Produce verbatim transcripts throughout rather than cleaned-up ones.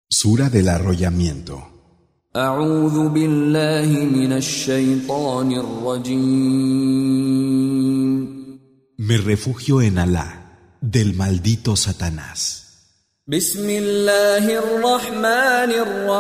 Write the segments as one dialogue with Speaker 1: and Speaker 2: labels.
Speaker 1: Sura del arrollamiento.
Speaker 2: أعوذ بالله من الشيطان الرجيم.
Speaker 1: Me refugio en Alá, del maldito Satanás.
Speaker 2: بسم الله الرحمن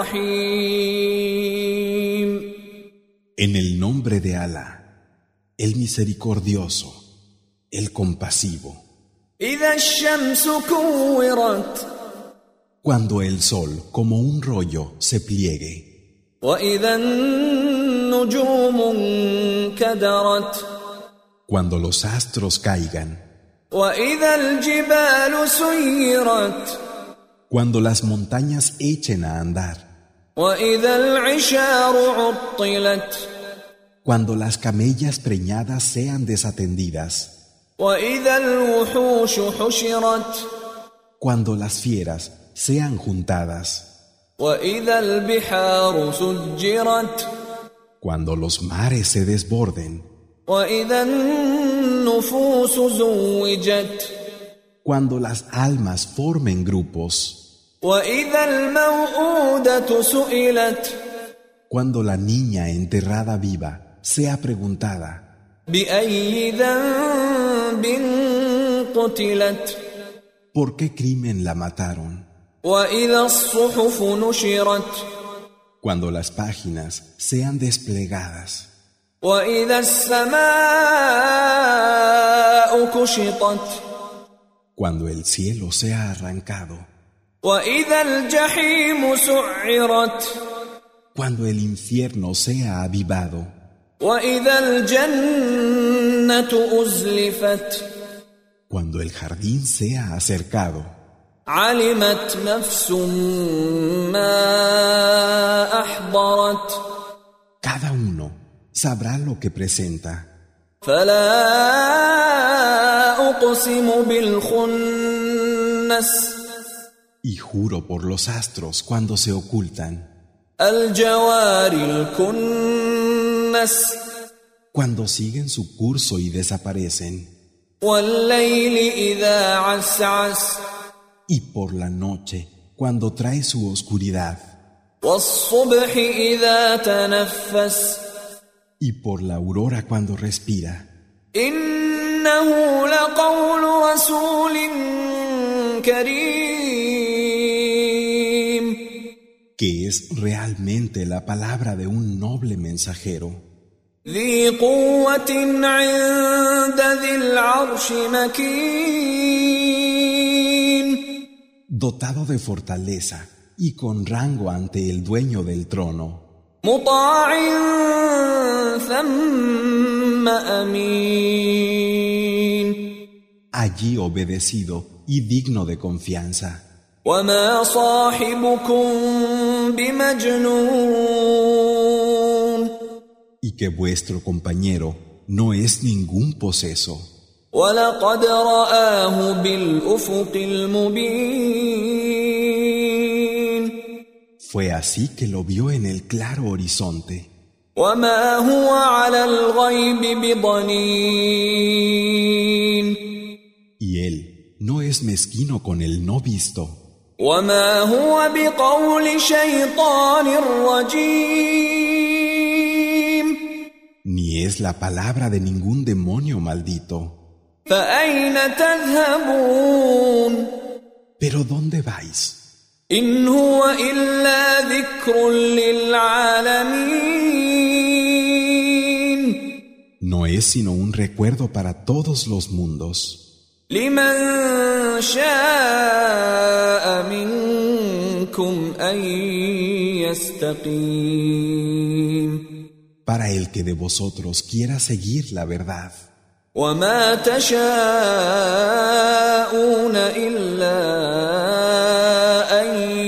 Speaker 2: الرحيم.
Speaker 1: En el nombre de Alá, el misericordioso, el compasivo.
Speaker 2: إذا الشمس كورت.
Speaker 1: Cuando el sol, como un rollo, se pliegue.
Speaker 2: وإذا النجوم انكدرت.
Speaker 1: Cuando los astros caigan.
Speaker 2: وإذا الجبال سيرت.
Speaker 1: Cuando las montañas echen a andar.
Speaker 2: وإذا العشار عطلت.
Speaker 1: Cuando las camellas preñadas sean desatendidas.
Speaker 2: وإذا الوحوش حشرت.
Speaker 1: Cuando las fieras sean juntadas.
Speaker 2: وإذا البحار سجرت.
Speaker 1: Cuando los mares se desborden.
Speaker 2: وإذا النفوس زوجت.
Speaker 1: Cuando las almas formen grupos.
Speaker 2: وإذا الموءودة سئلت.
Speaker 1: Cuando la niña enterrada viva sea preguntada.
Speaker 2: بأي ذنب قتلت.
Speaker 1: ¿Por qué crimen la mataron?
Speaker 2: وإذا الصحف نشرت.
Speaker 1: Cuando las páginas sean desplegadas.
Speaker 2: وإذا السماء كشطت.
Speaker 1: Cuando el cielo sea arrancado.
Speaker 2: وإذا الجحيم سعرت.
Speaker 1: Cuando el infierno sea avivado.
Speaker 2: وإذا الجنة أزلفت.
Speaker 1: Cuando el jardín sea acercado.
Speaker 2: علمت نفس ما أحضرت.
Speaker 1: Cada uno sabrá lo que presenta.
Speaker 2: فلا أقسم بالخنس.
Speaker 1: Y juro por los astros cuando se ocultan.
Speaker 2: الجوار الكنس.
Speaker 1: Cuando siguen su curso y desaparecen.
Speaker 2: والليل إذا عسعس.
Speaker 1: Y por la noche, cuando trae su oscuridad.
Speaker 2: والصبح إذا تنفس.
Speaker 1: Y por la aurora cuando respira.
Speaker 2: إنه لقول رسول كريم.
Speaker 1: Que es realmente la palabra de un noble mensajero.
Speaker 2: ذي قوة عند ذي العرش مكين.
Speaker 1: Dotado de fortaleza y con rango ante el dueño del trono.
Speaker 2: مطاع ثم أمين.
Speaker 1: Allí obedecido y digno de confianza.
Speaker 2: وما صاحبكم بمجنون.
Speaker 1: Y que vuestro compañero no es ningún poseso.
Speaker 2: ولقد رآه بالأفق المبين.
Speaker 1: Fue así que lo vio en el claro horizonte.
Speaker 2: وما هو على الغيب بضنين.
Speaker 1: Y él no es mezquino con el no visto.
Speaker 2: وما هو بقول شيطان رجيم.
Speaker 1: Ni es la palabra de ningún demonio maldito.
Speaker 2: فأين تذهبون.
Speaker 1: ¿Pero dónde vais?
Speaker 2: إن هو إلا ذكر للعالمين.
Speaker 1: No es sino un recuerdo para todos los mundos.
Speaker 2: لمن شاء منكم أن يستقيم.
Speaker 1: Para el que de vosotros quiera seguir la verdad.
Speaker 2: وما تشاءون إلا أن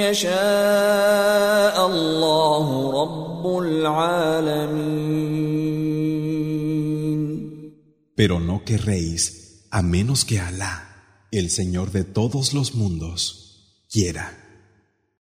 Speaker 2: يشاء الله رب العالمين.
Speaker 1: Pero no querréis a menos que Alá, el Señor de todos los mundos, quiera.